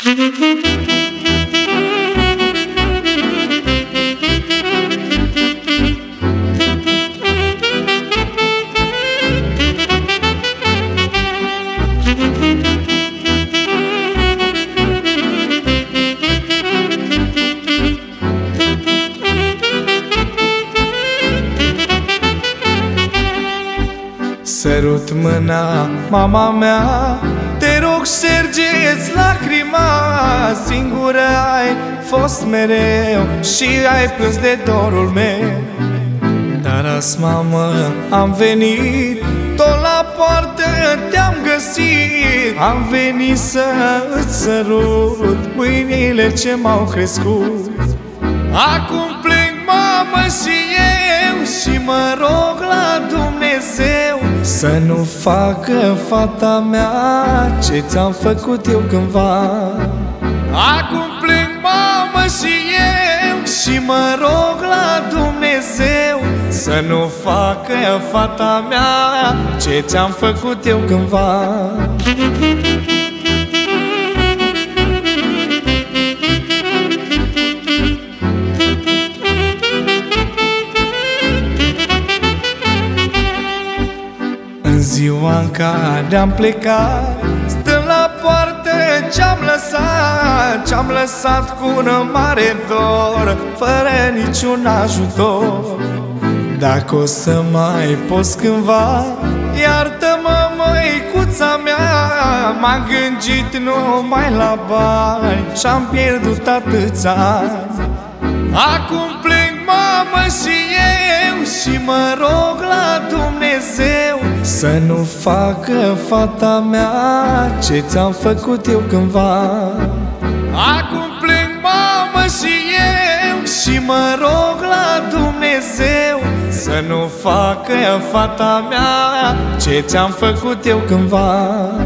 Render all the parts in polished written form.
Sărut mâna, mama mea, te rog, șterge-ți lacrima. Singură ai fost mereu și ai plâns de dorul meu. Dar azi, mamă, am venit, tot la poartă te-am găsit. Am venit să îți sărut mâinile ce m-au crescut. Acum plâng, mamă, și eu și mă rog la Dumnezeu să nu facă fata mea ce ți-am făcut eu cândva. Acum plâng, mamă, și eu și mă rog la Dumnezeu să nu facă fata mea ce ți-am făcut eu cândva. În ziua în care am plecat, stând la poartă ce-am lăsat cu un mare dor, fără niciun ajutor. Dacă o să mai poți cândva, iartă-mă, măicuța mea, m-am gândit numai la bani și-am pierdut atâția ani. Acum plâng, mamă, și eu și mă rog la Dumnezeu să nu facă fata mea ce ți-am făcut eu cândva. Acum plâng, mamă, și eu și mă rog la Dumnezeu să nu facă fata mea ce ți-am făcut eu cândva.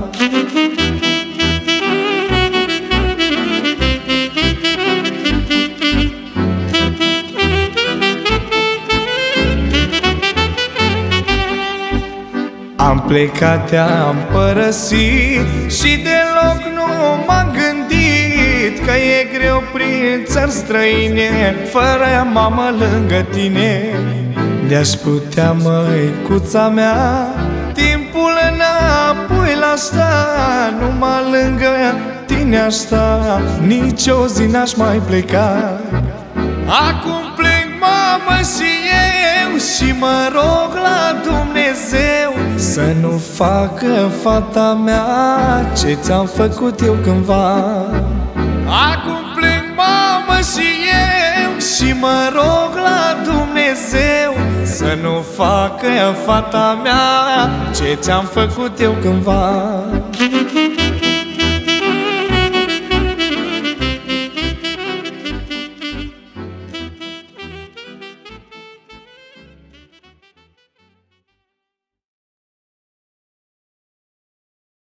Am plecat, te-am părăsit și deloc nu m-am gândit că e greu prin țări străine fără mamă lângă tine. De-aș putea, măicuța mea, timpul înapoi la sta, numai lângă tine aș sta, nici o zi n-aș mai pleca. Acum plâng, mamă, și eu și mă rog la Dumnezeu să nu facă fata mea ce ți-am făcut eu cândva. Acum plâng, mamă, și eu și mă rog la Dumnezeu să nu facă fata mea ce ți-am făcut eu cândva.